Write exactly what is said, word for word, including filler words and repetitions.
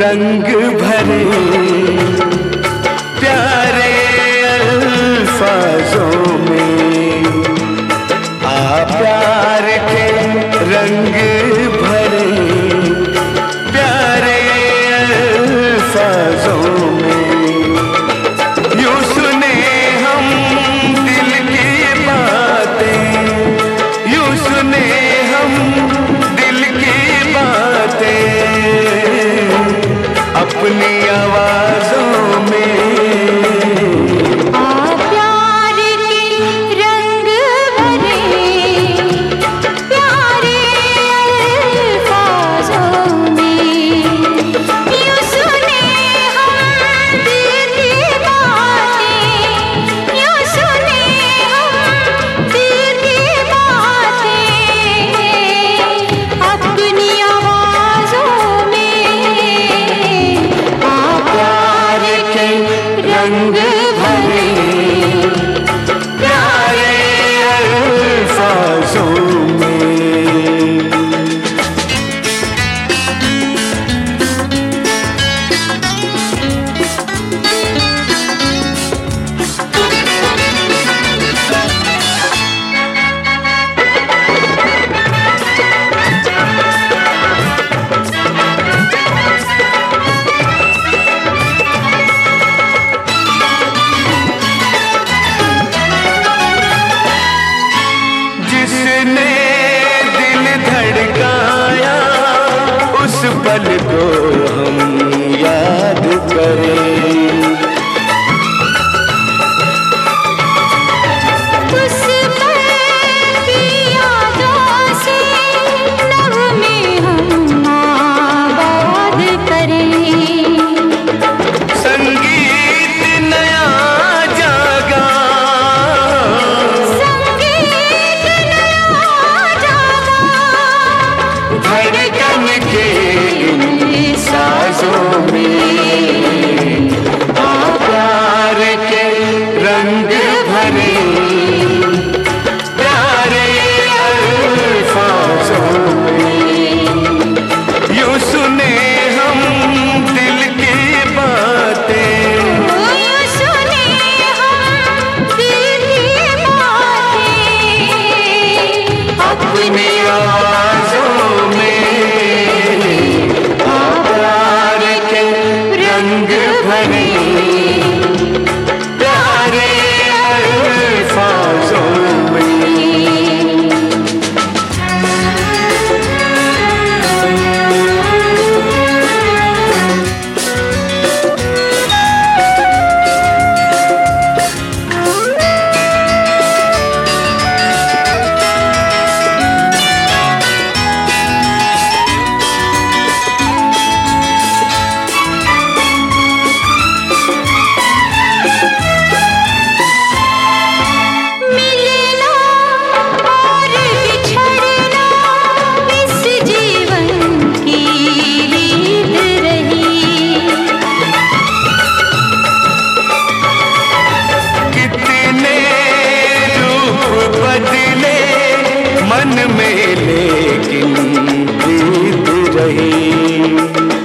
रंग भरे प्यारे अल्फाजों में, आ प्यार के रंग भरे प्यारे अल्फाजों में, यूं सुने हम दिल की बातें, यूं सुने हम दिल की बातें अपनी आवाजों में। आ प्यार के रंग भरे प्यारे अल्फाजों में, यूं सुने हम दिल की बातें, यूं सुने हम दिल की बातें अपनी आवाजों में। आ प्यार के रंग भरे प्यारे अल्फाजों में। जिसने दिल धड़काया उस पल को हम याद करें, उस पल की यादों से नग़्मे हम आबाद करें। संगीत नया जागा, संगीत नया जागा धड़कन के इन साजों में, आ प्यार के रंग भरे प्यारे अल्फाजों में, यूं सुने हम दिल की बातें, यूं सुने हम दिल की बातें अपनी आवाजों में। आ प्यार के रंग भरे प्यारे अल्फाजों में। मिलना और बिछड़ना इस जीवन की रीत रही, कितने रूप बदले मन में लेकिन प्रीत रही।